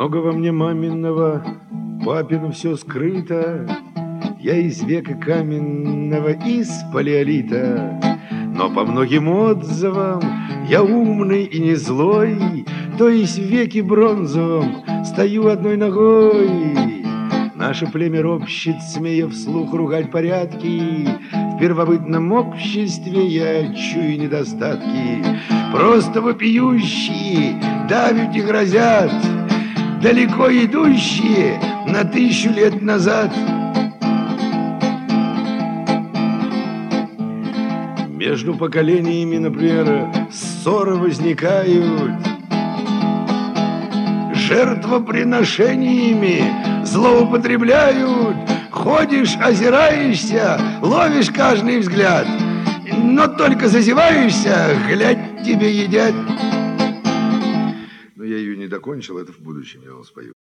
Много во мне маминого, папину все скрыто. Я из века каменного, из палеолита. Но по многим отзывам я умный и не злой, то есть в веке бронзовом стою одной ногой. Наше племя ропщет, смея вслух ругать порядки. В первобытном обществе я чую недостатки. Просто вопиющие, давят и грозят, далеко идущие на 1000 лет назад. Между поколениями, например, ссоры возникают, жертвоприношениями злоупотребляют. Ходишь, озираешься, ловишь каждый взгляд, но только зазеваешься, глядь, тебе едят. Но я ее не докончил, это в будущем я вам спою.